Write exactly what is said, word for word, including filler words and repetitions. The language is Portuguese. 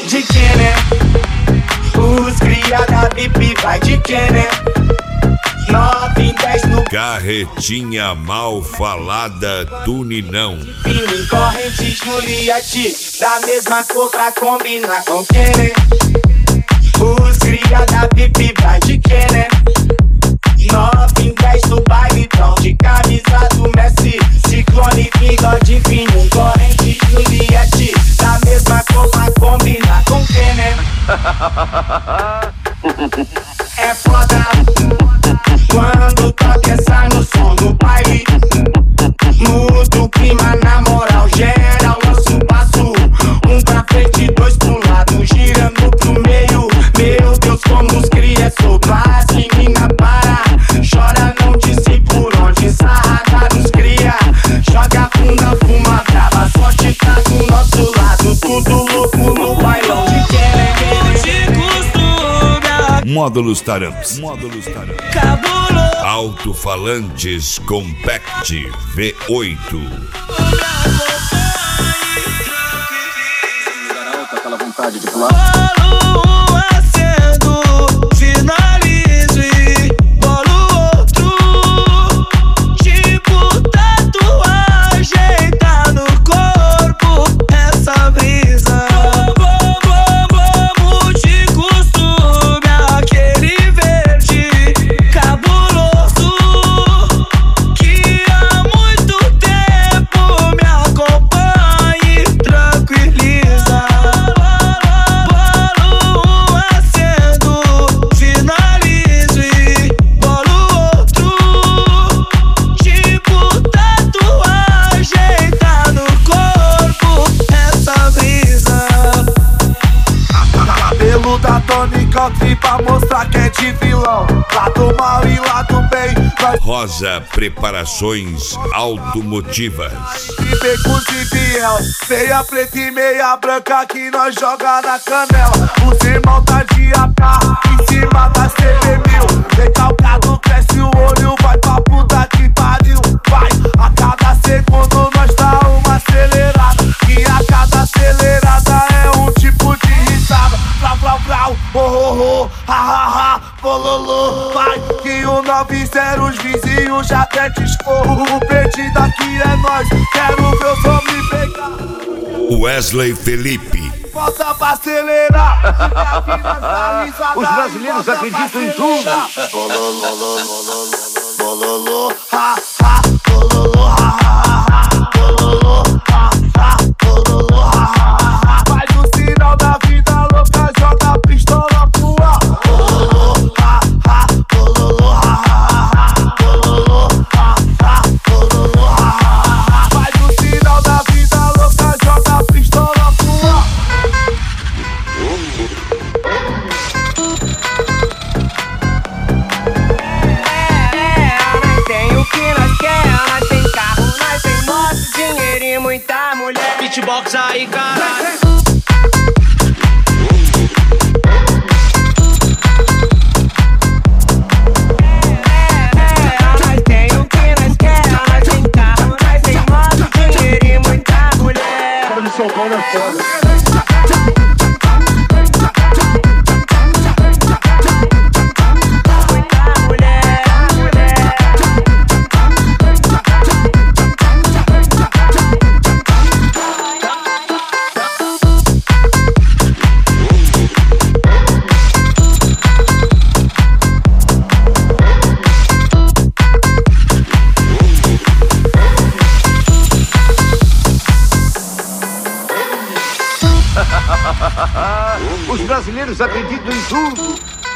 de quem, né? Os cria da V I P vai de quem, né? nove em dez no Carretinha mal falada do Ninão. Pini, corrente, Juliette, da mesma cor pra combinar com quem, né? Os cria da V I P vai de quem, né? nove em dez no baile, tão de camisa do Messi. Ciclone, bigode fino, corrente, Juliette, da mesma cor pra combinar com quem, né? É foda quando toca essa no som do baile. Muda o clima na moral, geral lança um passo. Um pra frente, dois pro lado, girando pro meio. Meu Deus, como os cria soltar, as menina para. Chora, não disse por onde, sarrada nos cria. Joga a bunda, fuma brava, sorte tá do nosso lado. Tudo louco no bailão de quem, né? Módulos Taramps. Módulos Taramps. Alto-falantes Compact V oito. Aquela vontade de pular. Finalizo e bolo outro. Tipo tatuagem tá no corpo. Essa brisa. Vamos de costume. Aquele verde cabuloso que há muito tempo me acompanha e tranquiliza. Bolo acendo, finalizo e bolo outro. Tipo tatuagem tá no corpo. Essa brisa. Cabelo da Tony Country pra mostrar que é de vilão. Lado mal e lado bem, nós Rosa Preparações Automotivas. e becos e fiel. Meia preta e meia branca que nós joga na canela. Os irmãos tá de A K em cima da C B mil. Recalcado, cresce o olho, vai pra puta que pariu. Vai, a cada segundo nós dá uma acelerada. E a cada acelerada é um tipo de risada. Vrau, vrau, vrau, oh, oh, oh, ha, ha, ha, bololô. Vai, que o nove zero os vizinhos já até discorro. O perdido aqui é nós, quero ver os homens pegar. Wesley Felipe. Bota pra acelerar. Os brasileiros acreditam em tudo. Bololô, ha, ha, bololô, ha, ha, ha, bololô, ha, ha, bololô, ha, ha, ha. Faz o sinal da vida louca, joga a pistola pro ar. Bololô, ha, ha, bololô, ha, ha, ha, bololô, ha, ha, bololô, ha, ha, ha. Faz o sinal da vida louca, joga a pistola pro ar. Tem o que nós quer, nós tem carro, nós tem moto, dinheiro e muita mulher. Beatbox aí, caralho. Nós tem o que nós quer, nós tem carro, nós tem moto, dinheiro e muita mulher. Cara de São Paulo é foda. Os brasileiros acreditam em tudo.